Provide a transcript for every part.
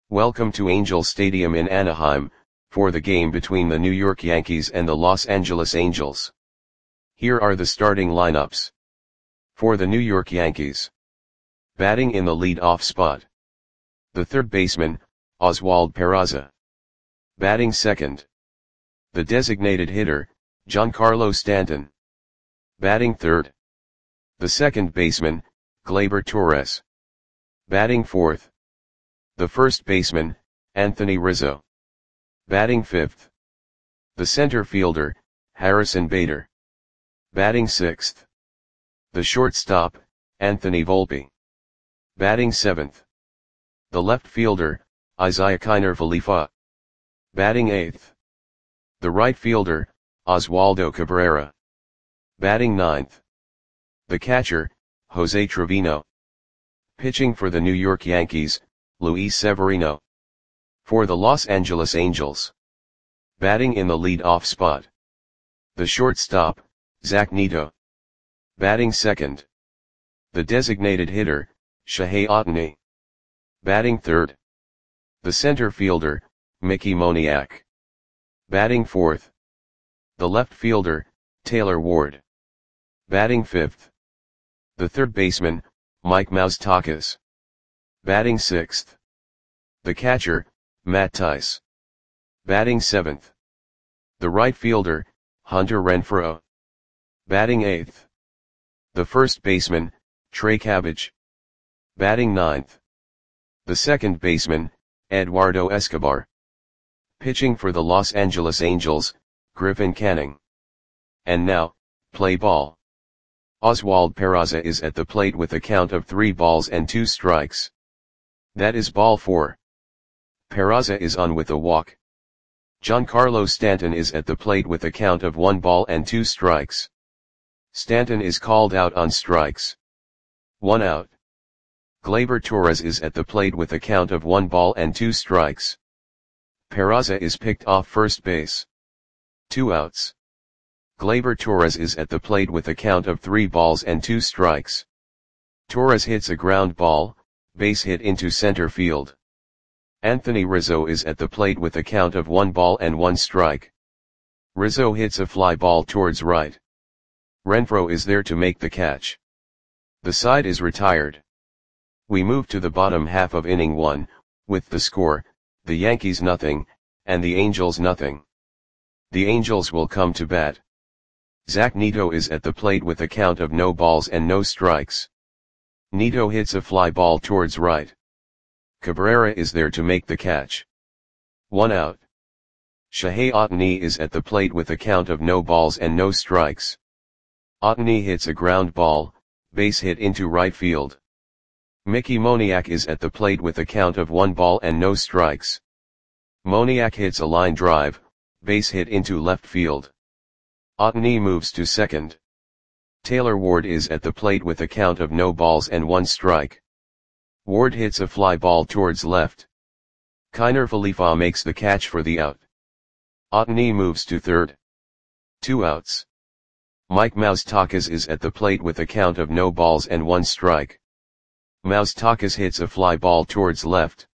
Welcome to Angel Stadium in Anaheim, for the game between the New York Yankees and the Los Angeles Angels. Here are the starting lineups. For the New York Yankees. Batting in the lead-off spot. The third baseman, Oswald Peraza. Batting second. The designated hitter, Giancarlo Stanton. Batting third. The second baseman, Gleyber Torres. Batting fourth. The first baseman, Anthony Rizzo. Batting fifth. The center fielder, Harrison Bader. Batting sixth. The shortstop, Anthony Volpe. Batting seventh. The left fielder, Isiah Kiner Falefa. Batting eighth. The right fielder, Oswaldo Cabrera. Batting ninth. The catcher, Jose Trevino. Pitching for the New York Yankees, Luis Severino. For the Los Angeles Angels. Batting in the lead-off spot. The shortstop, Zach Neto. Batting second. The designated hitter, Shohei Ohtani. Batting third. The center fielder, Mickey Moniak. Batting fourth. The left fielder, Taylor Ward. Batting fifth. The third baseman, Mike Moustakas. Batting sixth. The catcher, Matt Thaiss. Batting seventh. The right fielder, Hunter Renfroe. Batting eighth. The first baseman, Trey Cabbage. Batting ninth. The second baseman, Eduardo Escobar. Pitching for the Los Angeles Angels, Griffin Canning. And now, play ball. Oswald Peraza is at the plate with a count of 3 balls and 2 strikes. That is ball 4. Peraza is on with a walk. Giancarlo Stanton is at the plate with a count of 1 ball and 2 strikes. Stanton is called out on strikes. 1 out. Gleyber Torres is at the plate with a count of 1 ball and 2 strikes. Peraza is picked off first base. 2 outs. Gleyber Torres is at the plate with a count of 3 balls and 2 strikes. Torres hits a ground ball, base hit into center field. Anthony Rizzo is at the plate with a count of 1 ball and 1 strike. Rizzo hits a fly ball towards right. Renfroe is there to make the catch. The side is retired. We move to the bottom half of inning 1, with the score, the Yankees nothing, and the Angels nothing. The Angels will come to bat. Zach Neto is at the plate with a count of no balls and no strikes. Neto hits a fly ball towards right. Cabrera is there to make the catch. 1 out. Shohei Ohtani is at the plate with a count of no balls and no strikes. Ohtani hits a ground ball, base hit into right field. Mickey Moniak is at the plate with a count of 1 ball and no strikes. Moniak hits a line drive, base hit into left field. Ohtani moves to second. Taylor Ward is at the plate with a count of no balls and 1 strike. Ward hits a fly ball towards left. Kiner Falefa makes the catch for the out. Ohtani moves to third. 2 outs. Mike Moustakas is at the plate with a count of no balls and 1 strike. Moustakas hits a fly ball towards left.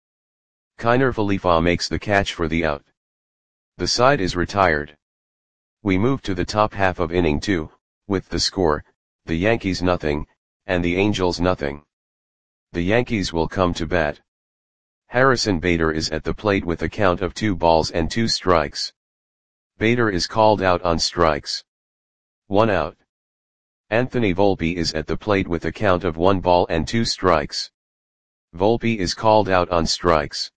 Kiner Falefa makes the catch for the out. The side is retired. We move to the top half of inning 2, with the score, the Yankees nothing, and the Angels nothing. The Yankees will come to bat. Harrison Bader is at the plate with a count of 2 balls and 2 strikes. Bader is called out on strikes. 1 out. Anthony Volpe is at the plate with a count of 1 ball and 2 strikes. Volpe is called out on strikes.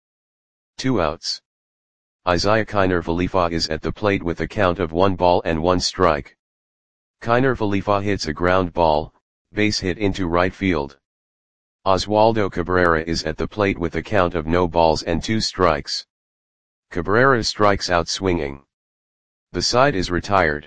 2 outs. Isiah Kiner Falefa is at the plate with a count of 1 ball and 1 strike. Kiner Falefa hits a ground ball, base hit into right field. Oswaldo Cabrera is at the plate with a count of no balls and 2 strikes. Cabrera strikes out swinging. The side is retired.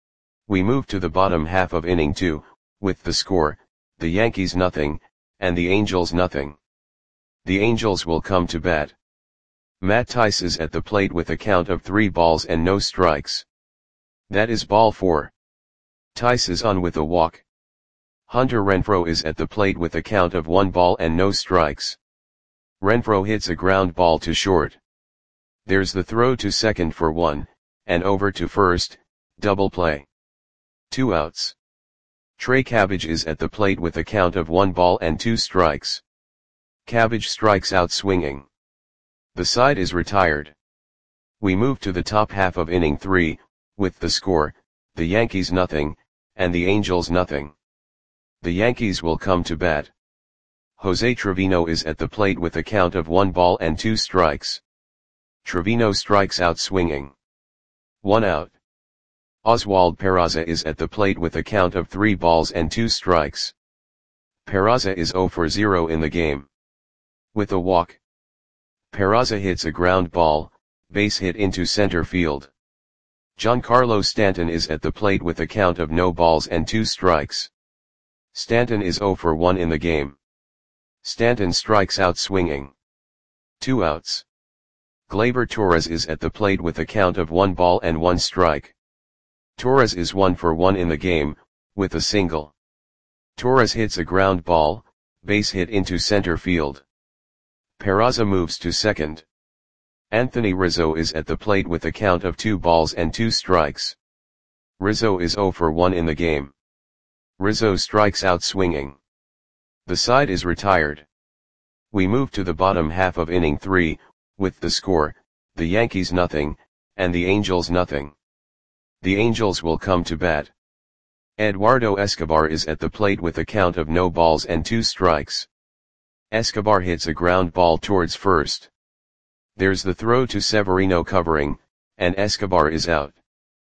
We move to the bottom half of inning 2, with the score, the Yankees nothing, and the Angels nothing. The Angels will come to bat. Matt Thaiss is at the plate with a count of 3 balls and no strikes. That is ball 4. Thaiss is on with a walk. Hunter Renfroe is at the plate with a count of 1 ball and no strikes. Renfroe hits a ground ball to short. There's the throw to second for 1, and over to first, double play. 2 outs. Trey Cabbage is at the plate with a count of 1 ball and 2 strikes. Cabbage strikes out swinging. The side is retired. We move to the top half of inning 3, with the score, the Yankees nothing, and the Angels nothing. The Yankees will come to bat. Jose Trevino is at the plate with a count of 1 ball and 2 strikes. Trevino strikes out swinging. 1 out. Oswald Peraza is at the plate with a count of 3 balls and 2 strikes. Peraza is 0 for 0 in the game. With a walk, Peraza hits a ground ball, base hit into center field. Giancarlo Stanton is at the plate with a count of no balls and 2 strikes. Stanton is 0 for 1 in the game. Stanton strikes out swinging. 2 outs. Gleyber Torres is at the plate with a count of 1 ball and 1 strike. Torres is 1 for 1 in the game, with a single. Torres hits a ground ball, base hit into center field. Peraza moves to second. Anthony Rizzo is at the plate with a count of 2 balls and 2 strikes. Rizzo is 0 for 1 in the game. Rizzo strikes out swinging. The side is retired. We move to the bottom half of inning 3, with the score, the Yankees nothing, and the Angels nothing. The Angels will come to bat. Eduardo Escobar is at the plate with a count of no balls and 2 strikes. Escobar hits a ground ball towards first. There's the throw to Severino covering, and Escobar is out.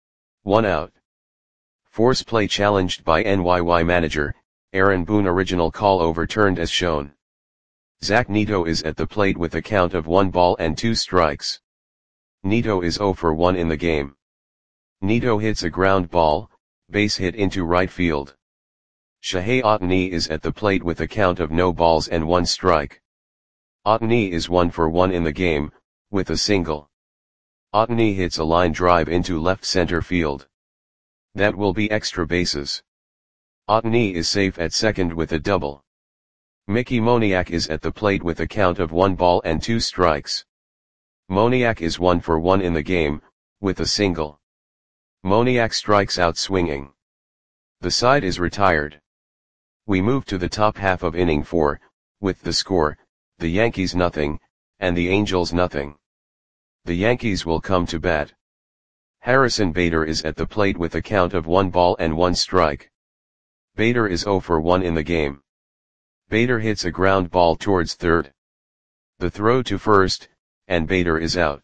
1 out. Force play challenged by NYY manager, Aaron Boone. Original call overturned as shown. Zach Neto is at the plate with a count of 1 ball and 2 strikes. Neto is 0 for 1 in the game. Neto hits a ground ball, base hit into right field. Shohei Ohtani is at the plate with a count of no balls and 1 strike. Ohtani is 1 for 1 in the game, with a single. Ohtani hits a line drive into left center field. That will be extra bases. Ohtani is safe at second with a double. Mickey Moniak is at the plate with a count of 1 ball and 2 strikes. Moniak is 1 for 1 in the game, with a single. Moniak strikes out swinging. The side is retired. We move to the top half of inning 4, with the score, the Yankees nothing, and the Angels nothing. The Yankees will come to bat. Harrison Bader is at the plate with a count of 1 ball and 1 strike. Bader is 0 for 1 in the game. Bader hits a ground ball towards third. The throw to first, and Bader is out.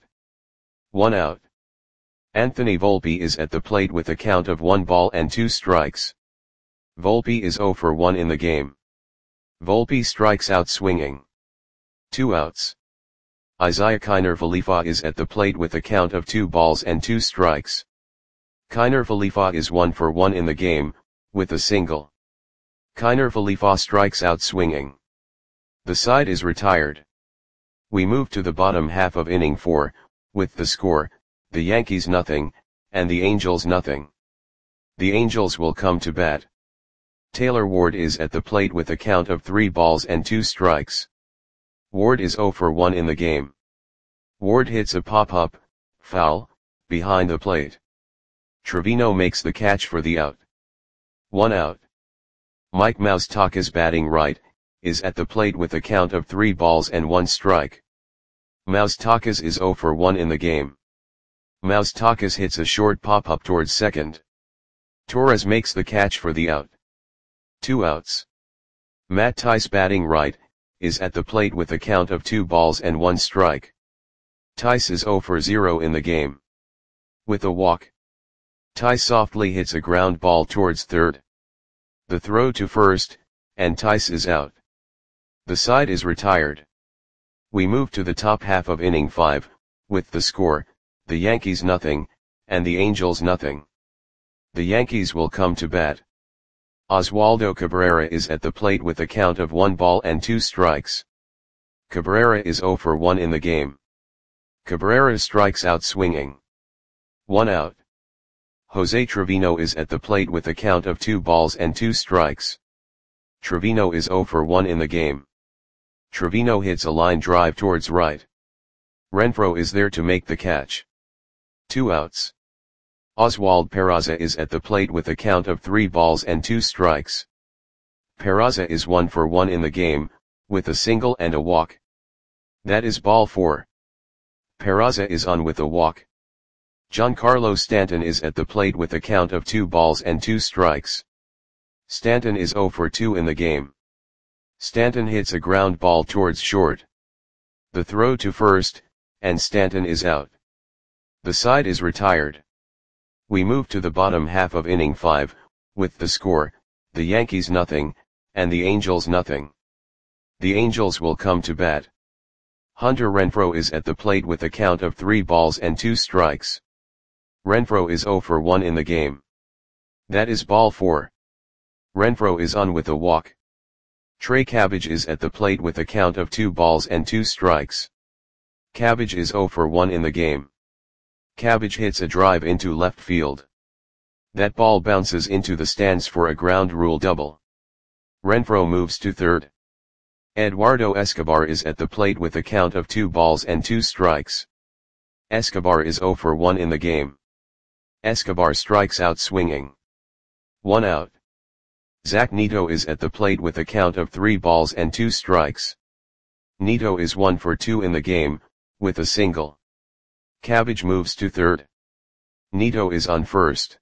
1 out. Anthony Volpe is at the plate with a count of 1 ball and 2 strikes. Volpe is 0 for 1 in the game. Volpe strikes out swinging. 2 outs. Isaiah Kiner Falefa is at the plate with a count of 2 balls and 2 strikes. Kiner Falefa is 1 for 1 in the game, with a single. Kiner Falefa strikes out swinging. The side is retired. We move to the bottom half of inning 4, with the score, the Yankees nothing, and the Angels nothing. The Angels will come to bat. Taylor Ward is at the plate with a count of 3 balls and 2 strikes. Ward is 0 for 1 in the game. Ward hits a pop-up, foul, behind the plate. Trevino makes the catch for the out. 1 out. Mike Moustakas, batting right, is at the plate with a count of 3 balls and 1 strike. Moustakas is 0 for 1 in the game. Moustakas hits a short pop-up towards second. Torres makes the catch for the out. 2 outs. Matt Thaiss, batting right, is at the plate with a count of 2 balls and 1 strike. Thaiss is 0 for 0 in the game. With a walk, Thaiss softly hits a ground ball towards third. The throw to first, and Thaiss is out. The side is retired. We move to the top half of inning 5, with the score, the Yankees nothing, and the Angels nothing. The Yankees will come to bat. Oswaldo Cabrera is at the plate with a count of 1 ball and 2 strikes. Cabrera is 0 for 1 in the game. Cabrera strikes out swinging. 1 out. Jose Trevino is at the plate with a count of 2 balls and 2 strikes. Trevino is 0 for 1 in the game. Trevino hits a line drive towards right. Renfroe is there to make the catch. 2 outs. Oswald Peraza is at the plate with a count of 3 balls and 2 strikes. Peraza is 1 for 1 in the game, with a single and a walk. That is ball 4. Peraza is on with a walk. Giancarlo Stanton is at the plate with a count of 2 balls and 2 strikes. Stanton is 0 for 2 in the game. Stanton hits a ground ball towards short. The throw to first, and Stanton is out. The side is retired. We move to the bottom half of inning 5, with the score, the Yankees nothing, and the Angels nothing. The Angels will come to bat. Hunter Renfroe is at the plate with a count of 3 balls and 2 strikes. Renfroe is 0 for 1 in the game. That is ball 4. Renfroe is on with a walk. Trey Cabbage is at the plate with a count of 2 balls and 2 strikes. Cabbage is 0 for 1 in the game. Cabbage hits a drive into left field. That ball bounces into the stands for a ground rule double. Renfroe moves to third. Eduardo Escobar is at the plate with a count of 2 balls and 2 strikes. Escobar is 0 for 1 in the game. Escobar strikes out swinging. 1 out. Zach Neto is at the plate with a count of 3 balls and 2 strikes. Neto is 1 for 2 in the game, with a single. Cabbage moves to third. Neto is on first.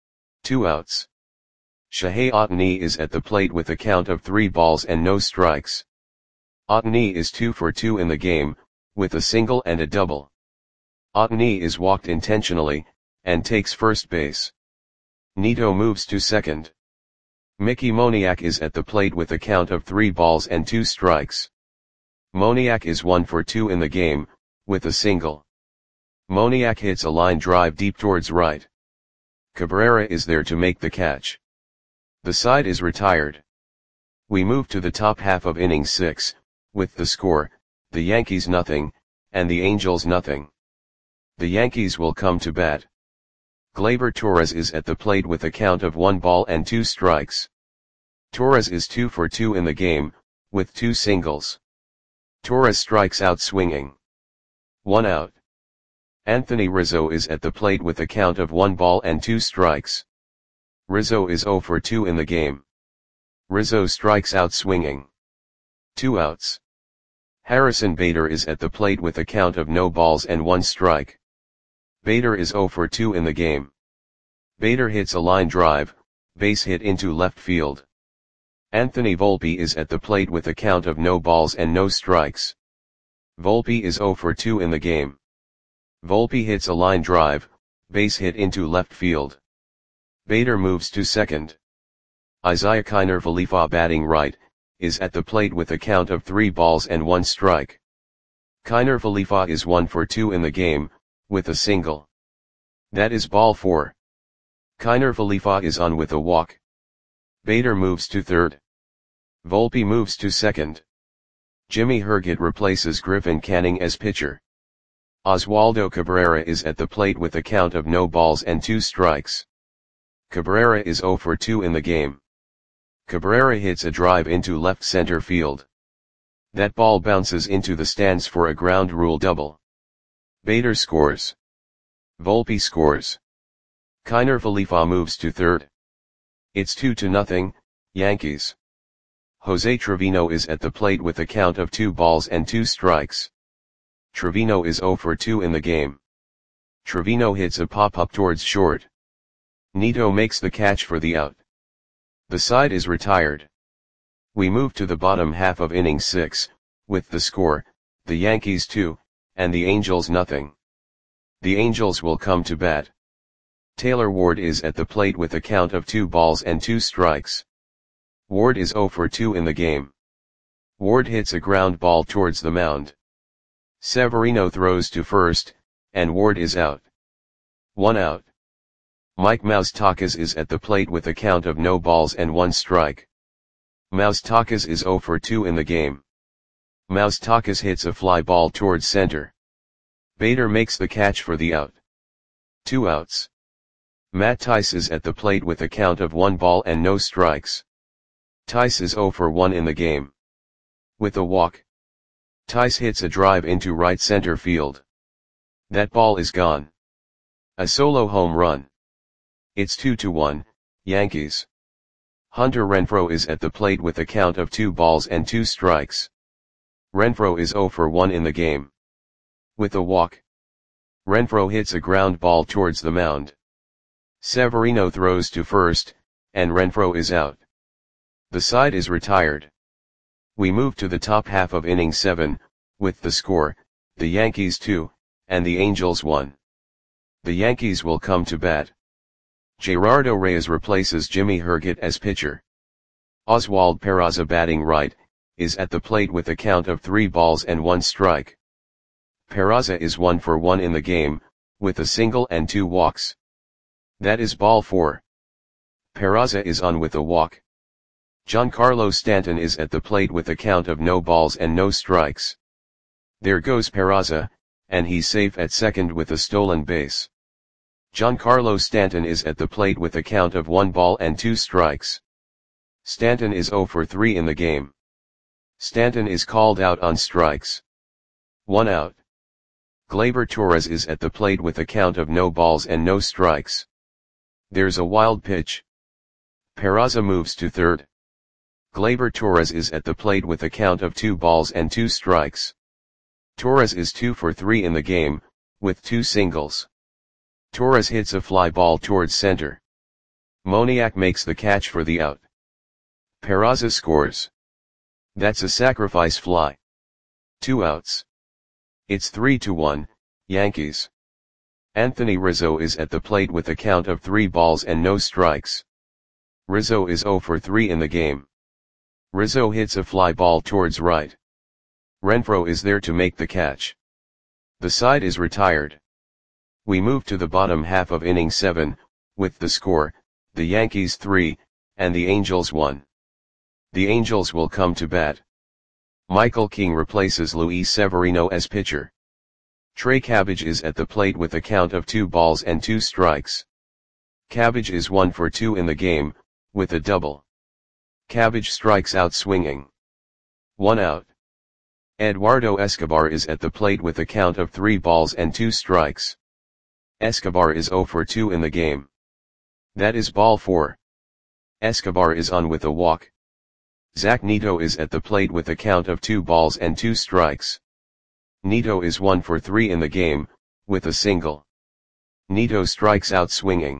2 outs. Shohei Ohtani is at the plate with a count of 3 balls and no strikes. Ohtani is 2 for 2 in the game, with a single and a double. Ohtani is walked intentionally, and takes first base. Neto moves to second. Mickey Moniak is at the plate with a count of 3 balls and 2 strikes. Moniak is 1 for 2 in the game, with a single. Moniak hits a line drive deep towards right. Cabrera is there to make the catch. The side is retired. We move to the top half of inning 6, with the score, the Yankees nothing, and the Angels nothing. The Yankees will come to bat. Gleyber Torres is at the plate with a count of 1 ball and 2 strikes. Torres is 2 for 2 in the game, with 2 singles. Torres strikes out swinging. 1 out. Anthony Rizzo is at the plate with a count of 1 ball and 2 strikes. Rizzo is 0 for 2 in the game. Rizzo strikes out swinging. 2 outs. Harrison Bader is at the plate with a count of no balls and 1 strike. Bader is 0 for 2 in the game. Bader hits a line drive, base hit into left field. Anthony Volpe is at the plate with a count of no balls and no strikes. Volpe is 0 for 2 in the game. Volpe hits a line drive, base hit into left field. Bader moves to second. Isaiah Kiner Falefa batting right, is at the plate with a count of 3 balls and 1 strike. Kiner Falefa is 1 for 2 in the game, with a single. That is ball 4. Kiner Falefa is on with a walk. Bader moves to third. Volpe moves to second. Jimmy Herget replaces Griffin Canning as pitcher. Oswaldo Cabrera is at the plate with a count of no balls and 2 strikes. Cabrera is 0 for 2 in the game. Cabrera hits a drive into left center field. That ball bounces into the stands for a ground rule double. Bader scores. Volpe scores. Kiner Falefa moves to third. It's 2-0, Yankees. Jose Trevino is at the plate with a count of 2 balls and 2 strikes. Trevino is 0 for 2 in the game. Trevino hits a pop-up towards short. Neto makes the catch for the out. The side is retired. We move to the bottom half of inning 6, with the score, the Yankees 2, and the Angels nothing. The Angels will come to bat. Taylor Ward is at the plate with a count of 2 balls and 2 strikes. Ward is 0 for 2 in the game. Ward hits a ground ball towards the mound. Severino throws to first, and Ward is out. 1 out. Mike Moustakas is at the plate with a count of no balls and 1 strike. Moustakas is 0 for 2 in the game. Moustakas hits a fly ball towards center. Bader makes the catch for the out. 2 outs. Matt Tice is at the plate with a count of 1 ball and no strikes. Tice is 0 for 1 in the game. With a walk, Tice hits a drive into right center field. That ball is gone. A solo home run. It's 2-1, Yankees. Hunter Renfroe is at the plate with a count of 2 balls and 2 strikes. Renfroe is 0 for 1 in the game. With a walk. Renfroe hits a ground ball towards the mound. Severino throws to first, and Renfroe is out. The side is retired. We move to the top half of inning 7, with the score, the Yankees 2, and the Angels 1. The Yankees will come to bat. Gerardo Reyes replaces Jimmy Herget as pitcher. Oswald Peraza, batting right, is at the plate with a count of 3 balls and 1 strike. Peraza is 1 for 1 in the game, with a single and 2 walks. That is ball 4. Peraza is on with a walk. Giancarlo Stanton is at the plate with a count of no balls and no strikes. There goes Peraza, and he's safe at second with a stolen base. Giancarlo Stanton is at the plate with a count of 1 ball and 2 strikes. Stanton is 0 for 3 in the game. Stanton is called out on strikes. 1 out. Gleyber Torres is at the plate with a count of no balls and no strikes. There's a wild pitch. Peraza moves to third. Gleyber Torres is at the plate with a count of 2 balls and 2 strikes. Torres is 2 for 3 in the game, with 2 singles. Torres hits a fly ball towards center. Moniak makes the catch for the out. Peraza scores. That's a sacrifice fly. 2 outs. It's 3-1, Yankees. Anthony Rizzo is at the plate with a count of 3 balls and no strikes. Rizzo is 0 for 3 in the game. Rizzo hits a fly ball towards right. Renfroe is there to make the catch. The side is retired. We move to the bottom half of inning 7, with the score, the Yankees 3, and the Angels 1. The Angels will come to bat. Michael King replaces Luis Severino as pitcher. Trey Cabbage is at the plate with a count of 2 balls and 2 strikes. Cabbage is 1 for 2 in the game, with a double. Cabbage strikes out swinging. 1 out. Eduardo Escobar is at the plate with a count of 3 balls and 2 strikes. Escobar is 0 for 2 in the game. That is ball 4. Escobar is on with a walk. Zach Neto is at the plate with a count of 2 balls and 2 strikes. Neto is 1 for 3 in the game, with a single. Neto strikes out swinging.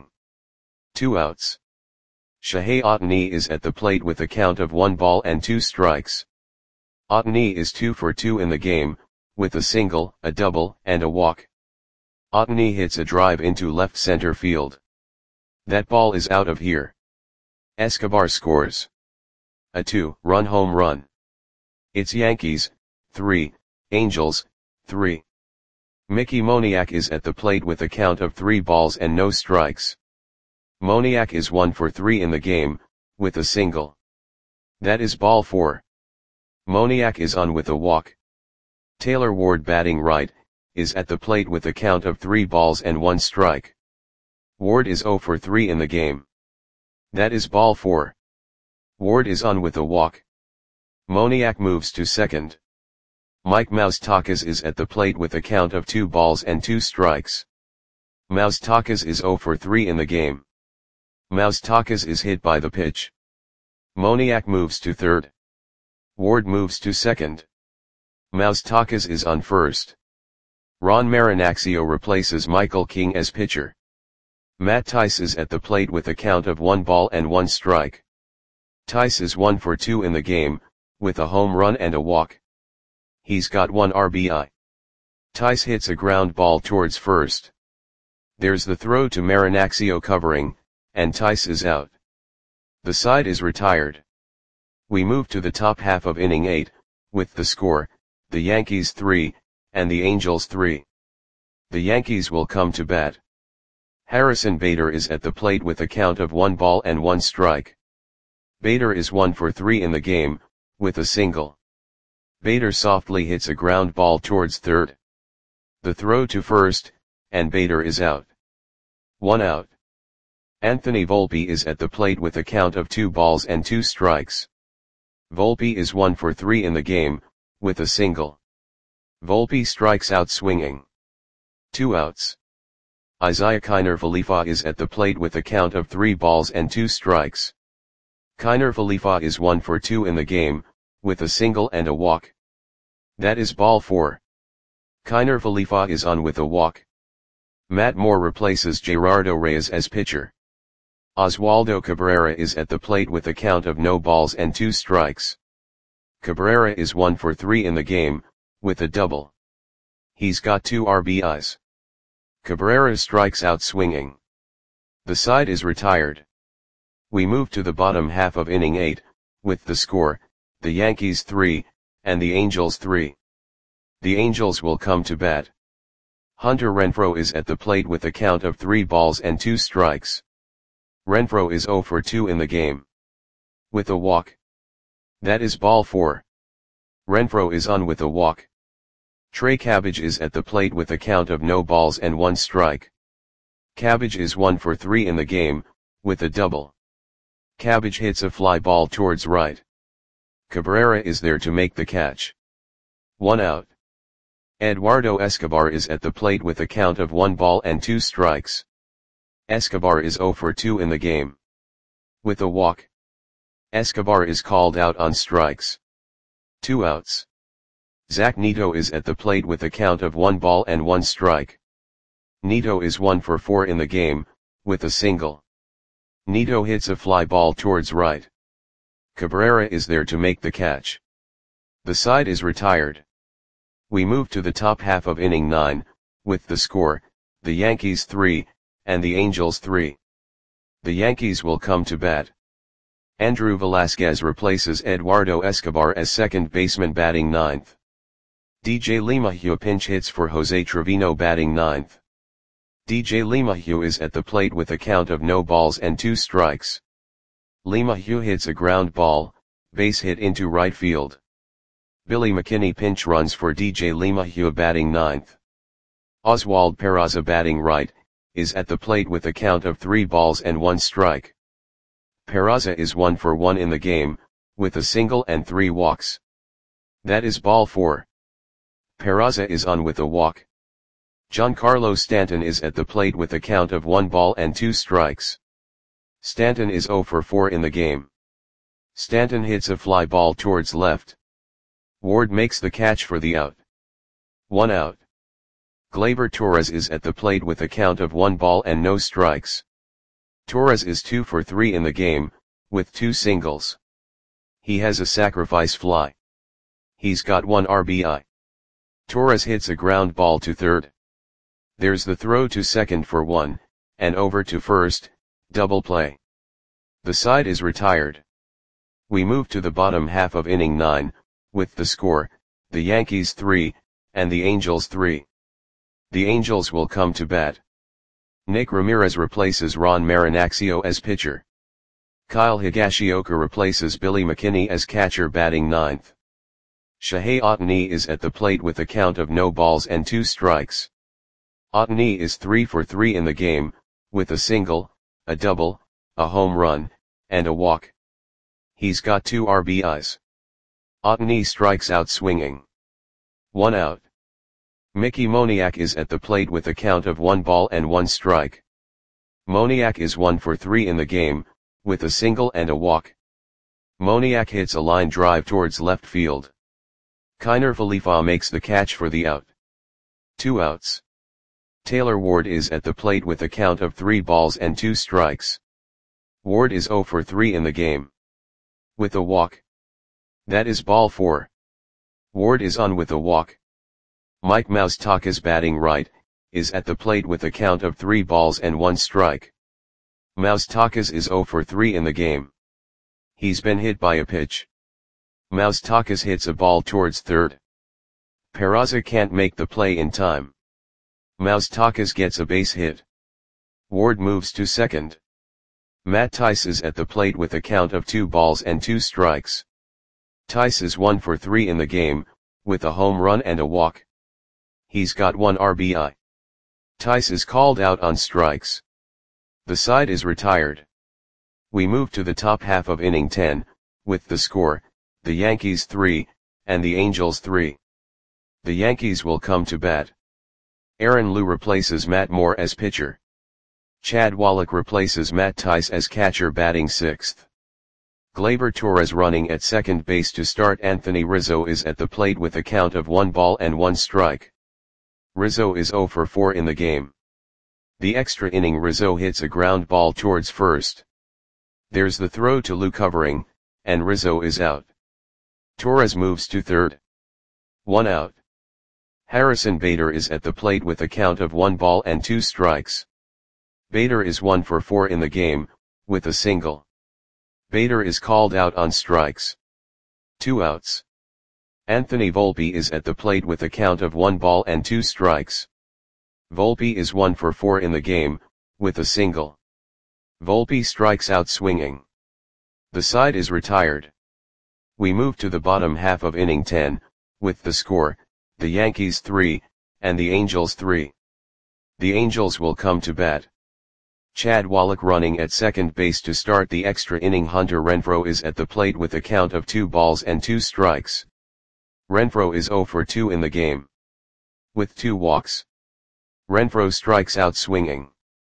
2 outs. Shohei Ohtani is at the plate with a count of 1 ball and 2 strikes. Ohtani is 2 for 2 in the game, with a single, a double, and a walk. Ohtani hits a drive into left center field. That ball is out of here. Escobar scores. A 2-run home run. It's Yankees, 3, Angels, 3. Mickey Moniak is at the plate with a count of 3 balls and no strikes. Moniak is 1 for 3 in the game, with a single. That is ball 4. Moniak is on with a walk. Taylor Ward, batting right, is at the plate with a count of 3 balls and 1 strike. Ward is 0 for 3 in the game. That is ball 4. Ward is on with a walk. Moniak moves to second. Mike Moustakas is at the plate with a count of 2 balls and 2 strikes. Moustakas is 0 for 3 in the game. Moustakas is hit by the pitch. Moniak moves to third. Ward moves to second. Moustakas is on first. Ron Marinaccio replaces Michael King as pitcher. Matt Tice is at the plate with a count of 1 ball and 1 strike. Tice is 1 for 2 in the game, with a home run and a walk. He's got 1 RBI. Tice hits a ground ball towards first. There's the throw to Marinaccio covering, and Tice is out. The side is retired. We move to the top half of inning 8, with the score, the Yankees 3, and the Angels 3. The Yankees will come to bat. Harrison Bader is at the plate with a count of 1 ball and 1 strike. Bader is 1 for 3 in the game, with a single. Bader softly hits a ground ball towards third. The throw to first, and Bader is out. 1 out. Anthony Volpe is at the plate with a count of 2 balls and 2 strikes. Volpe is 1 for 3 in the game, with a single. Volpe strikes out swinging. 2 outs. Isiah Kiner Falefa is at the plate with a count of 3 balls and 2 strikes. Kiner Falefa is 1 for 2 in the game, with a single and a walk. That is ball 4. Kiner Falefa is on with a walk. Matt Moore replaces Gerardo Reyes as pitcher. Oswaldo Cabrera is at the plate with a count of no balls and 2 strikes. Cabrera is 1 for 3 in the game, with a double. He's got 2 RBIs. Cabrera strikes out swinging. The side is retired. We move to the bottom half of inning 8, with the score, the Yankees 3, and the Angels 3. The Angels will come to bat. Hunter Renfroe is at the plate with a count of 3 balls and 2 strikes. Renfroe is 0 for 2 in the game. With a walk. That is ball 4. Renfroe is on with a walk. Trey Cabbage is at the plate with a count of no balls and 1 strike. Cabbage is 1 for 3 in the game, with a double. Cabbage hits a fly ball towards right. Cabrera is there to make the catch. 1 out. Eduardo Escobar is at the plate with a count of 1 ball and 2 strikes. Escobar is 0 for 2 in the game. With a walk. Escobar is called out on strikes. 2 outs. Zach Neto is at the plate with a count of 1 ball and 1 strike. Neto is 1 for 4 in the game, with a single. Neto hits a fly ball towards right. Cabrera is there to make the catch. The side is retired. We move to the top half of inning 9, with the score, the Yankees 3, and the Angels 3. The Yankees will come to bat. Andrew Velasquez replaces Eduardo Escobar as second baseman batting 9th. DJ LeMahieu pinch hits for Jose Trevino batting 9th. DJ LeMahieu is at the plate with a count of no balls and 2 strikes. LeMahieu hits a ground ball, base hit into right field. Billy McKinney pinch runs for DJ LeMahieu batting 9th. Oswald Peraza batting right, is at the plate with a count of 3 balls and 1 strike. Peraza is 1 for 1 in the game, with a single and 3 walks. That is ball 4. Peraza is on with a walk. Giancarlo Stanton is at the plate with a count of 1 ball and 2 strikes. Stanton is 0 for 4 in the game. Stanton hits a fly ball towards left. Ward makes the catch for the out. 1 out. Gleyber Torres is at the plate with a count of 1 ball and no strikes. Torres is 2 for 3 in the game, with 2 singles. He has a sacrifice fly. He's got 1 RBI. Torres hits a ground ball to third. There's the throw to second for 1, and over to first, double play. The side is retired. We move to the bottom half of inning 9, with the score, the Yankees 3, and the Angels 3. The Angels will come to bat. Nick Ramirez replaces Ron Marinaccio as pitcher. Kyle Higashioka replaces Billy McKinney as catcher batting 9th. Shohei Ohtani is at the plate with a count of no balls and 2 strikes. Ohtani is 3 for 3 in the game, with a single, a double, a home run, and a walk. He's got 2 RBIs. Ohtani strikes out swinging. 1 out. Mickey Moniak is at the plate with a count of 1 ball and 1 strike. Moniak is 1 for 3 in the game, with a single and a walk. Moniak hits a line drive towards left field. Kiner Falefa makes the catch for the out. 2 outs. Taylor Ward is at the plate with a count of 3 balls and 2 strikes. Ward is 0 for 3 in the game. With a walk. That is ball 4. Ward is on with a walk. Mike Moustakas batting right, is at the plate with a count of 3 balls and 1 strike. Moustakas is 0 for 3 in the game. He's been hit by a pitch. Moustakas hits a ball towards third. Peraza can't make the play in time. Moustakas gets a base hit. Ward moves to second. Matt Tice is at the plate with a count of 2 balls and 2 strikes. Tice is 1 for 3 in the game, with a home run and a walk. He's got 1 RBI. Tice is called out on strikes. The side is retired. We move to the top half of inning 10, with the score, the Yankees 3, and the Angels 3. The Yankees will come to bat. Aaron Lew replaces Matt Moore as pitcher. Chad Wallach replaces Matt Thaiss as catcher batting sixth. Gleyber Torres running at second base to start. Anthony Rizzo is at the plate with a count of 1 ball and 1 strike. Rizzo is 0 for 4 in the game. The extra inning Rizzo hits a ground ball towards first. There's the throw to Lew covering, and Rizzo is out. Torres moves to third. 1 out. Harrison Bader is at the plate with a count of 1 ball and 2 strikes. Bader is 1 for 4 in the game, with a single. Bader is called out on strikes. 2 outs. Anthony Volpe is at the plate with a count of 1 ball and 2 strikes. Volpe is 1 for 4 in the game, with a single. Volpe strikes out swinging. The side is retired. We move to the bottom half of inning 10, with the score, the Yankees 3, and the Angels 3. The Angels will come to bat. Chad Wallach running at second base to start the extra inning. Hunter Renfroe is at the plate with a count of 2 balls and 2 strikes. Renfroe is 0 for 2 in the game. With 2 walks. Renfroe strikes out swinging.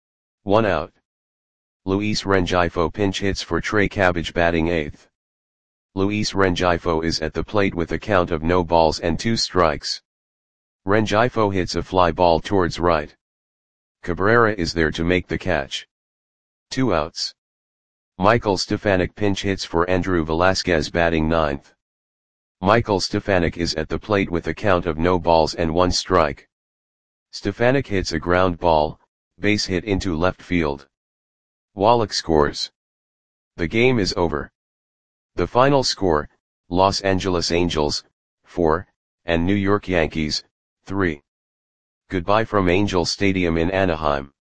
1 out. Luis Rengifo pinch hits for Trey Cabbage batting 8th. Luis Rengifo is at the plate with a count of no balls and 2 strikes. Rengifo hits a fly ball towards right. Cabrera is there to make the catch. 2 outs. Michael Stefanik pinch hits for Andrew Velasquez batting 9th. Michael Stefanik is at the plate with a count of no balls and 1 strike. Stefanik hits a ground ball, base hit into left field. Wallach scores. The game is over. The final score, Los Angeles Angels, 4, and New York Yankees, 3. Goodbye from Angel Stadium in Anaheim.